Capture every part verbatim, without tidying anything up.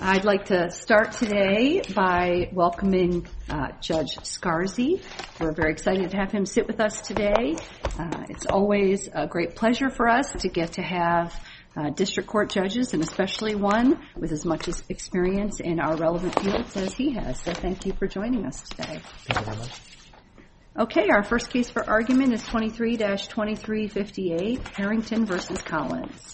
I'd like to start today by welcoming uh, Judge Scarzi. We're very excited to have him sit with us today. Uh, it's always a great pleasure for us to get to have uh, district court judges, and especially one with as much experience in our relevant fields as he has. So thank you for joining us today. Thank you very much. Okay, our first case for argument is twenty-three dash twenty-three fifty-eight, Harrington versus Collins.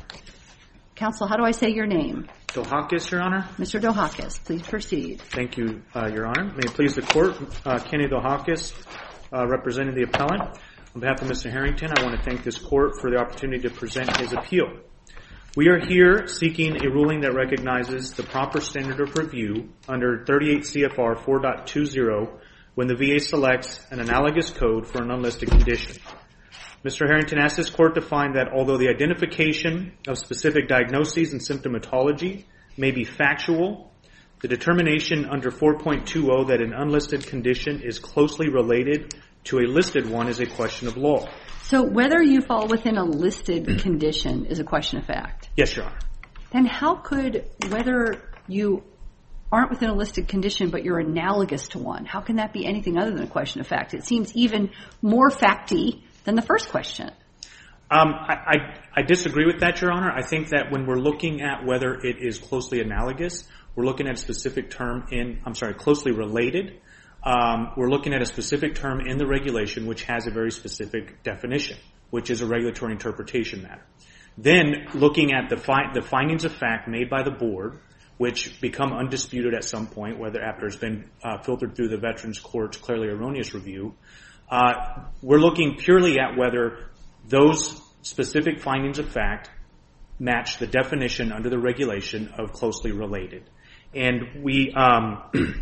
Counsel, how do I say your name? Dohakis, Your Honor. Mister Dohakis, please proceed. Thank you, uh, Your Honor. May it please the Court, uh, Kenny Dohakis, uh, representing the appellant. On behalf of Mister Harrington, I want to thank this Court for the opportunity to present his appeal. We are here seeking a ruling that recognizes the proper standard of review under thirty-eight C F R four point two zero when the V A selects an analogous code for an unlisted condition. Mister Harrington asked this Court to find that although the identification of specific diagnoses and symptomatology may be factual, the determination under four point two zero that an unlisted condition is closely related to a listed one is a question of law. So whether you fall within a listed condition is a question of fact? Yes, Your Honor. Then how could, whether you aren't within a listed condition but you're analogous to one, how can that be anything other than a question of fact? It seems even more facty than the first question. Um, I, I, I disagree with that, Your Honor. I think that when we're looking at whether it is closely analogous, we're looking at a specific term in, I'm sorry, closely related. Um, we're looking at a specific term in the regulation which has a very specific definition, which is a regulatory interpretation matter. Then looking at the, fi- the findings of fact made by the board, which become undisputed at some point, whether after it's been uh, filtered through the Veterans Court's clearly erroneous review, Uh, we're looking purely at whether those specific findings of fact match the definition under the regulation of closely related. And we... Um,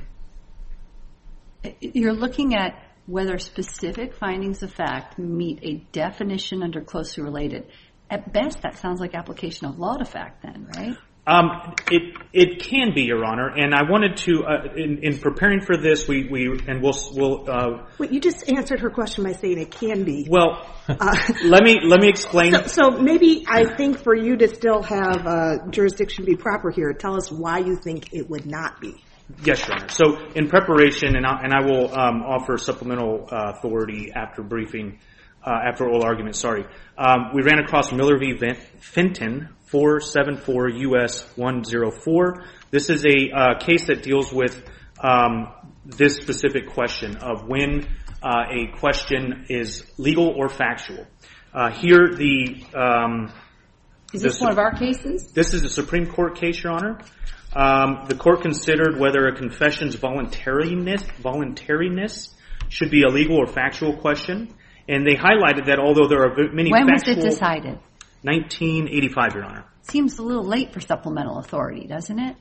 You're looking at whether specific findings of fact meet a definition under closely related. At best, that sounds like application of law to fact then, right? Um, it it can be, Your Honor, and I wanted to uh, in, in preparing for this, we, we and we'll we'll. Uh, Wait, you just answered her question by saying it can be. Well, uh, let me let me explain. So, so maybe I think for you to still have uh, jurisdiction be proper here, tell us why you think it would not be. Yes, Your Honor. So in preparation, and I, and I will um, offer supplemental uh, authority after briefing, uh, after oral argument. Sorry, um, we ran across Miller v. Fenton. four seventy-four U S one oh four. This is a uh, case that deals with um, this specific question of when uh, a question is legal or factual. Uh, here, the um, is this the, one of our cases? This is a Supreme Court case, Your Honor. Um, the court considered whether a confession's voluntariness voluntariness should be a legal or factual question, and they highlighted that although there are many when factual... was it decided? nineteen eighty-five, Your Honor. Seems a little late for supplemental authority, doesn't it?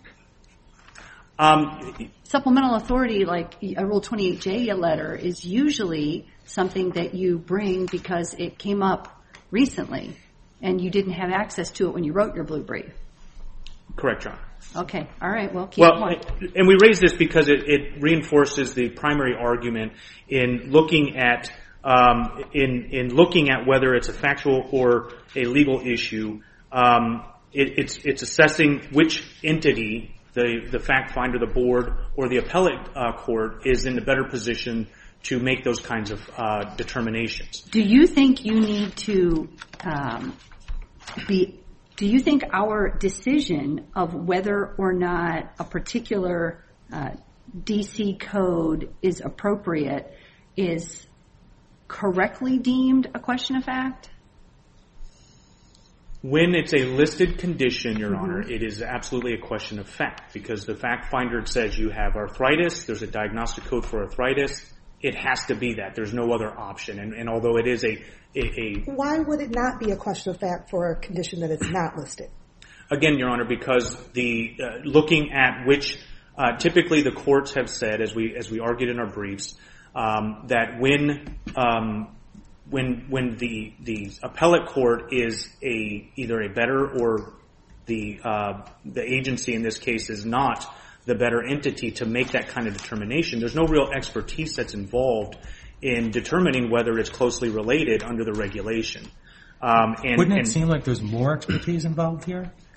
Um, supplemental authority, like a Rule twenty-eight J letter, is usually something that you bring because it came up recently and you didn't have access to it when you wrote your blue brief. Correct, Your Honor. Okay. All right. Well, keep well, going. And we raise this because it, it reinforces the primary argument in looking at Um, in, in looking at whether it's a factual or a legal issue. Um, it, it's, it's assessing which entity, the, the fact finder, the board, or the appellate uh, court is in a better position to make those kinds of uh, determinations. Do you think you need to um, be, do you think our decision of whether or not a particular uh, D C code is appropriate is correctly deemed a question of fact? When it's a listed condition, Your mm-hmm. Honor, it is absolutely a question of fact because the fact finder says you have arthritis, there's a diagnostic code for arthritis, it has to be that. There's no other option. And, and although it is a, a, a... Why would it not be a question of fact for a condition that is not listed? Again, Your Honor, because the uh, looking at which uh, typically the courts have said, as we as we argued in our briefs, Um, that when um, when when the the appellate court is a either a better or the uh, the agency in this case is not the better entity to make that kind of determination, there's no real expertise that's involved in determining whether it's closely related under the regulation. Um, and, Wouldn't it and, seem like there's more expertise involved here?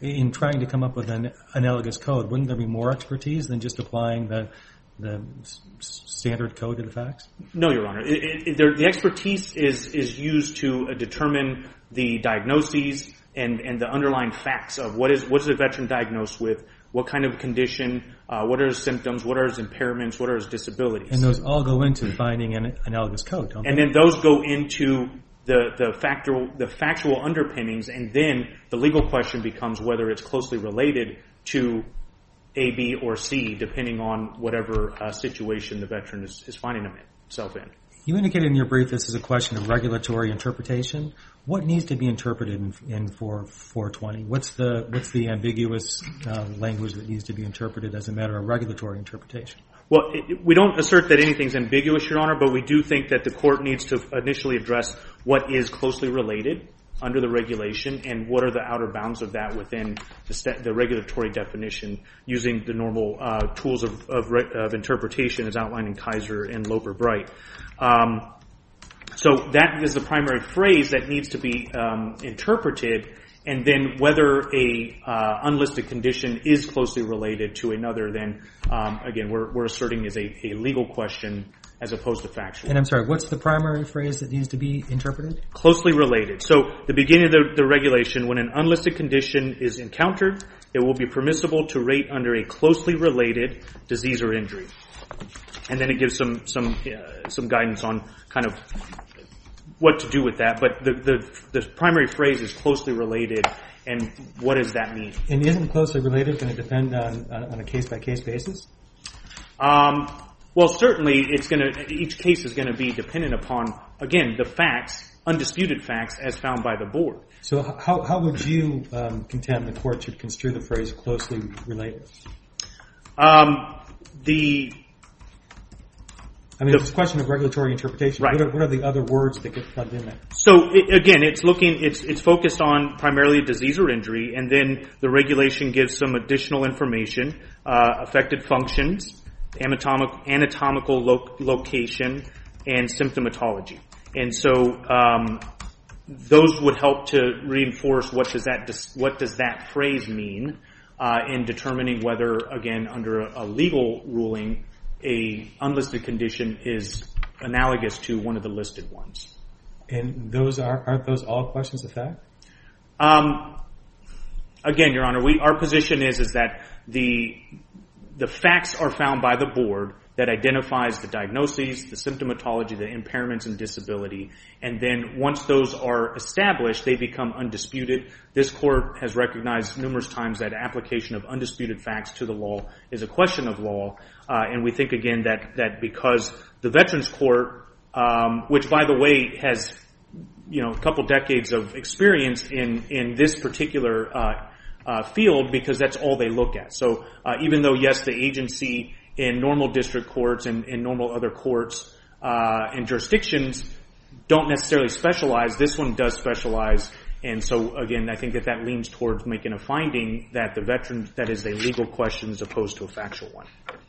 in trying to come up with an analogous code, wouldn't there be more expertise than just applying the the s- standard code to the facts? No, Your Honor. It, it, it, there, the expertise is is used to uh, determine the diagnoses and, and the underlying facts of what is what is the veteran diagnosed with, what kind of condition, uh, what are his symptoms, what are his impairments, what are his disabilities. And those all go into finding an analogous code, don't And they? then those go into the, the factual the factual underpinnings, and then the legal question becomes whether it's closely related to A, B, or C, depending on whatever uh, situation the veteran is, is finding himself in. You indicated in your brief this is a question of regulatory interpretation. What needs to be interpreted in, in four twenty? What's the what's the ambiguous uh, language that needs to be interpreted as a matter of regulatory interpretation? Well, it, we don't assert that anything's ambiguous, Your Honor, but we do think that the court needs to initially address what is closely related under the regulation and what are the outer bounds of that within the, st- the regulatory definition using the normal uh, tools of, of, re- of interpretation as outlined in Kaiser and Loper-Bright. Um, so that is the primary phrase that needs to be um, interpreted, and then whether a uh, unlisted condition is closely related to another, then um, again we're, we're asserting is a, a legal question as opposed to factual. And I'm sorry, what's the primary phrase that needs to be interpreted? Closely related. So the beginning of the, the regulation, when an unlisted condition is encountered, it will be permissible to rate under a closely related disease or injury. And then it gives some some uh, some guidance on kind of what to do with that. But the, the the primary phrase is closely related, and what does that mean? And isn't closely related going to depend on on a case by case basis? Um, well, certainly it's going to. Each case is going to be dependent upon, again, the facts, undisputed facts, as found by the board. So how how would you um, contend the court should construe the phrase closely related? Um, the I mean, it's a question of regulatory interpretation. Right. What are, what are the other words that get plugged in there? So it, again, it's looking, it's it's focused on primarily disease or injury, and then the regulation gives some additional information, uh, affected functions, anatomic, anatomical lo- location, and symptomatology. And so um, those would help to reinforce what does that what does that phrase mean uh, in determining whether, again, under a, a legal ruling, a unlisted condition is analogous to one of the listed ones. And those are, aren't those all questions of fact? Um, again, Your Honor, we, our position is, is that the, the facts are found by the board that identifies the diagnoses, the symptomatology, the impairments and disability, and then once those are established, they become undisputed. This court has recognized numerous times that application of undisputed facts to the law is a question of law, uh, and we think again that, that because the Veterans Court, um, which by the way has, you know, a couple decades of experience in, in this particular, uh, uh, field, because that's all they look at. So, uh, even though yes, the agency in normal district courts and in normal other courts uh, and jurisdictions don't necessarily specialize, this one does specialize. And so, again, I think that that leans towards making a finding that the veteran, that is a legal question as opposed to a factual one.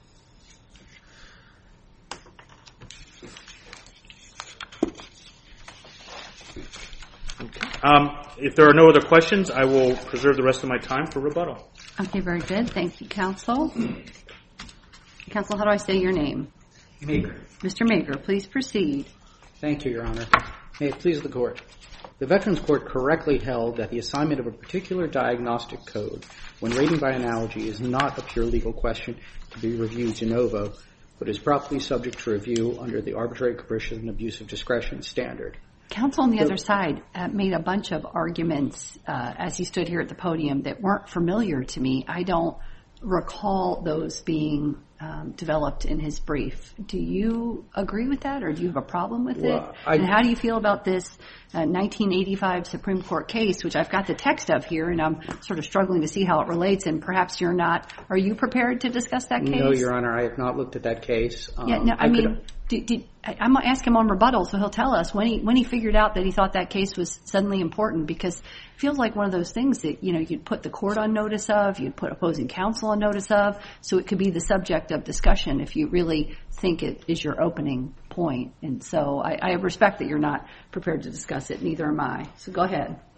Okay. Um, if there are no other questions, I will preserve the rest of my time for rebuttal. Okay, very good. Thank you, counsel. Counsel, how do I say your name? Mager. Mister Mager, please proceed. Thank you, Your Honor. May it please the Court. The Veterans Court correctly held that the assignment of a particular diagnostic code when rating by analogy is not a pure legal question to be reviewed de novo, but is properly subject to review under the arbitrary, capricious, and abuse of discretion standard. Counsel on the So, other side uh, made a bunch of arguments uh, as he stood here at the podium that weren't familiar to me. I don't recall those being um, developed in his brief. Do you agree with that, or do you have a problem with Well, it? I- And how do you feel about this uh, nineteen eighty-five Supreme Court case, which I've got the text of here, and I'm sort of struggling to see how it relates, and perhaps you're not. Are you prepared to discuss that case? No, Your Honor, I have not looked at that case. Um, Yeah, no, I, I mean, could- did, did, I, I'm going to ask him on rebuttal, so he'll tell us when he when he figured out that he thought that case was suddenly important, because it feels like one of those things that, you know, you'd put the court on notice of, you'd put opposing counsel on notice of, so it could be the subject of discussion if you really think it is your opening point. And so I, I respect that you're not prepared to discuss it, neither am I. So go ahead.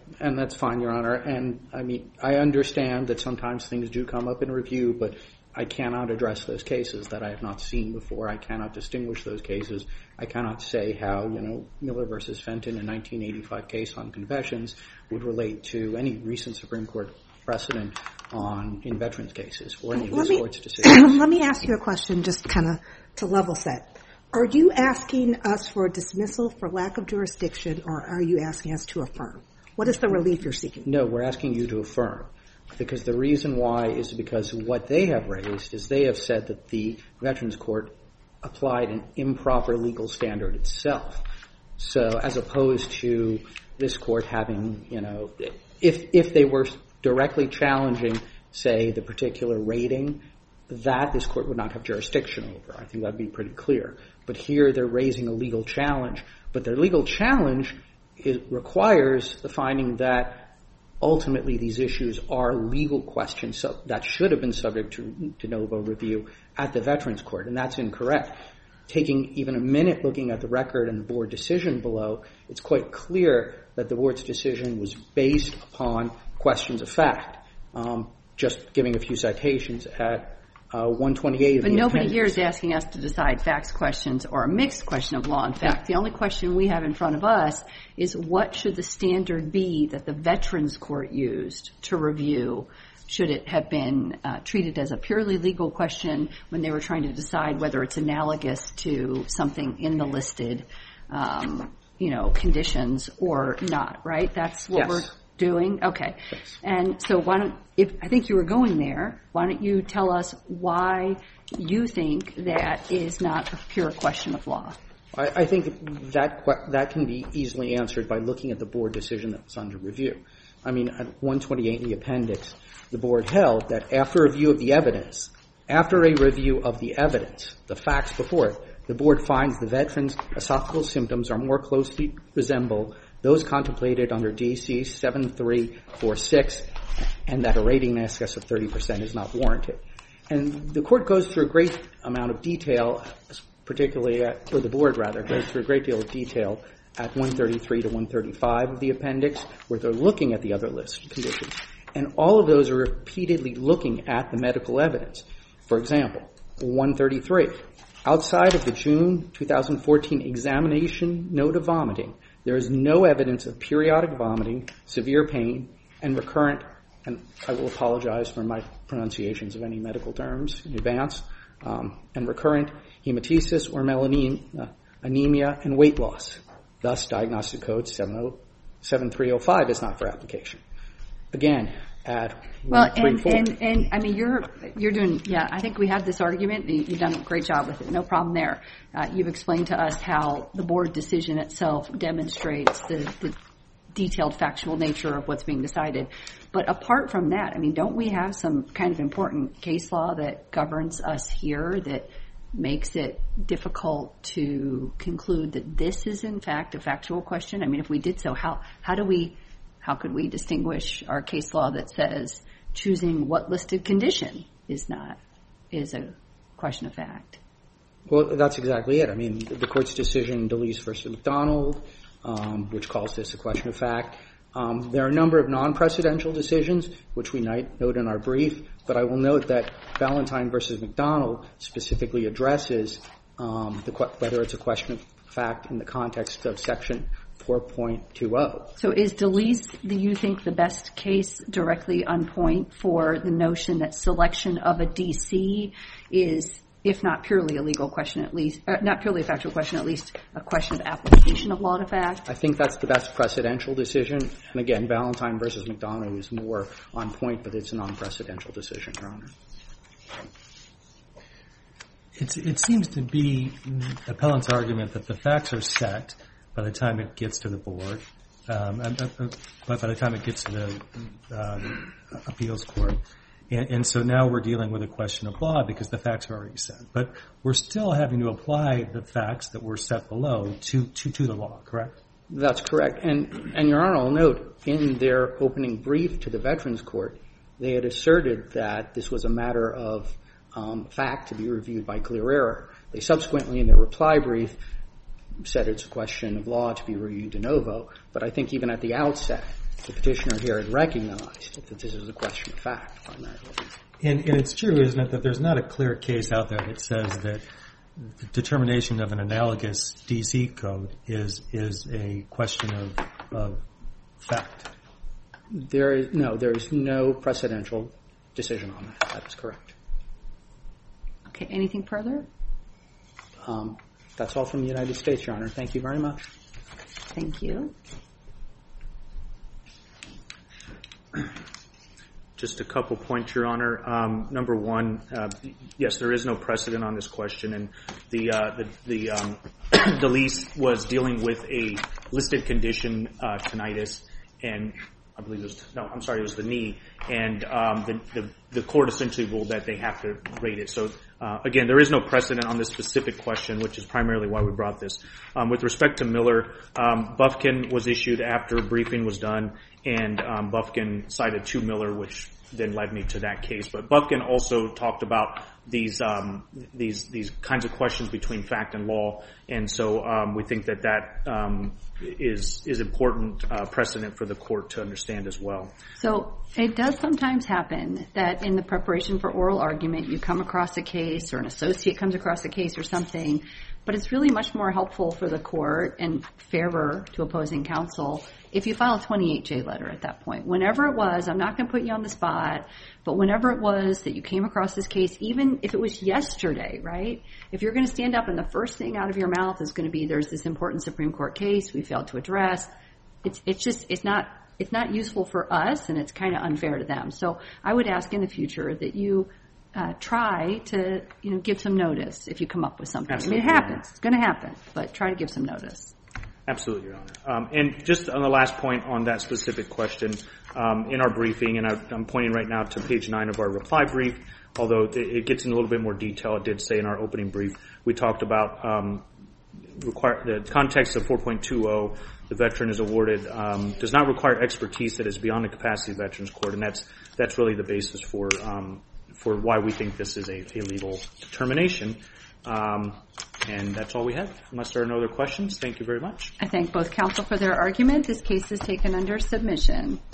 and that's fine, Your Honor. And, I mean, I understand that sometimes things do come up in review, but I cannot address those cases that I have not seen before. I cannot distinguish those cases. I cannot say how, you know, Miller versus Fenton, a nineteen eighty-five case on confessions, would relate to any recent Supreme Court precedent on in veterans cases or any of Let this me- Court's decisions. Let me ask you a question just kind of to level set. Are you asking us for a dismissal for lack of jurisdiction, or are you asking us to affirm? What is the relief you're seeking? No, we're asking you to affirm. Because the reason why is because what they have raised is they have said that the Veterans Court applied an improper legal standard itself. So as opposed to this Court having, you know, if if they were directly challenging, say, the particular rating, that this Court would not have jurisdiction over. I think that would be pretty clear. But here they're raising a legal challenge. But their legal challenge is, requires the finding that ultimately these issues are legal questions so that should have been subject to de novo review at the Veterans Court, and that's incorrect. Taking even a minute looking at the record and the board decision below, it's quite clear that the board's decision was based upon questions of fact. Um, just giving a few citations at uh, one twenty-eight of But the nobody appendix. here is asking us to decide facts questions or a mixed question of law and fact. The only question we have in front of us is what should the standard be that the Veterans Court used to review? Should it have been uh, treated as a purely legal question when they were trying to decide whether it's analogous to something in the listed, um, you know, conditions or not, right? That's what Yes. we're doing? Okay. And so why don't, if I think you were going there, why don't you tell us why you think that is not a pure question of law? I, I think that que- that can be easily answered by looking at the board decision that was under review. I mean, at one twenty-eight in the appendix, the board held that after a review of the evidence, after a review of the evidence, the facts before it, the board finds the veteran's esophageal symptoms are more closely resemble those contemplated under D C seven three four six, and that a rating in excess of thirty percent is not warranted. And the court goes through a great amount of detail, particularly at, or the board rather, goes through a great deal of detail at one thirty-three to one thirty-five of the appendix, where they're looking at the other list of conditions. And all of those are repeatedly looking at the medical evidence. For example, one thirty-three, outside of the June two thousand fourteen examination note of vomiting, there is no evidence of periodic vomiting, severe pain, and recurrent, and I will apologize for my pronunciations of any medical terms in advance, um, and recurrent hematesis or melanin, uh, anemia, and weight loss. Thus, diagnostic code seven three oh five is not for application. Again, add Well, three, and, four. and, and, I mean, you're, you're doing, yeah, I think we have this argument. You've done a great job with it. No problem there. Uh, you've explained to us how the board decision itself demonstrates the, the detailed factual nature of what's being decided. But apart from that, I mean, don't we have some kind of important case law that governs us here that makes it difficult to conclude that this is, in fact, a factual question? I mean, if we did so, how, how do we, how could we distinguish our case law that says choosing what listed condition is not, is a question of fact? Well, that's exactly it. I mean, the court's decision, DeLeese versus McDonald, um, which calls this a question of fact. Um, there are a number of non-precedential decisions, which we note in our brief, but I will note that Valentine versus McDonald specifically addresses um, the, whether it's a question of fact in the context of Section four point two oh. So is DeLeese, do you think, the best case directly on point for the notion that selection of a D C is, if not purely a legal question, at least, uh, not purely a factual question, at least a question of application of law to fact? I think that's the best precedential decision. And again, Valentine versus McDonald is more on point, but it's a non-precedential decision, Your Honor. It's, it seems to be the appellant's argument that the facts are set by the time it gets to the board, um, but by the time it gets to the um, appeals court. And, and so now we're dealing with a question of law because the facts are already set. But we're still having to apply the facts that were set below to, to, to the law, correct? That's correct. And, and Your Honor, I'll note, in their opening brief to the Veterans Court, they had asserted that this was a matter of um, fact to be reviewed by clear error. They subsequently, in their reply brief, said it's a question of law to be reviewed de novo. But I think even at the outset, the petitioner here had recognized that this is a question of fact primarily. And, and it's true, isn't it, that there's not a clear case out there that says that the determination of an analogous D C code is is a question of, of fact. There is no, there is no precedential decision on that. That is correct. Okay, anything further? Um, that's all from the United States, Your Honor. Thank you very much. Thank you. Just a couple points, Your Honor. Um, number one, uh, yes, there is no precedent on this question, and the uh, the the, um, the lease was dealing with a listed condition, uh, tinnitus, and I believe it was no, I'm sorry, it was the knee, and um, the, the the court essentially ruled that they have to rate it. So uh, again, there is no precedent on this specific question, which is primarily why we brought this. Um, with respect to Miller, um, Bufkin was issued after a briefing was done, and um, Bufkin cited to Miller, which then led me to that case. But Bufkin also talked about these um, these these kinds of questions between fact and law, and so um, we think that that um, is is important uh, precedent for the court to understand as well. So it does sometimes happen that in the preparation for oral argument, you come across a case or an associate comes across a case or something, but it's really much more helpful for the court and fairer to opposing counsel if you file a twenty-eight J letter at that point. Whenever it was, I'm not going to put you on the spot, but whenever it was that you came across this case, even if it was yesterday, right? If you're going to stand up and the first thing out of your mouth is going to be, there's this important Supreme Court case we failed to address, it's it's just, it's not, it's not useful for us, and it's kind of unfair to them. So I would ask in the future that you uh, try to, you know, give some notice if you come up with something. Absolutely. I mean, it happens. It's going to happen, but try to give some notice. Absolutely, Your Honor. Um, and just on the last point on that specific question, um, in our briefing, and I, I'm pointing right now to page nine of our reply brief, although it, it gets in a little bit more detail, it did say in our opening brief, we talked about um, require, the context of four point two oh, the veteran is awarded, um, does not require expertise that is beyond the capacity of the Veterans Court, and that's that's really the basis for um, for why we think this is a, a legal determination. Um, and that's all we have. Unless there are no other questions, thank you very much. I thank both counsel for their argument. This case is taken under submission.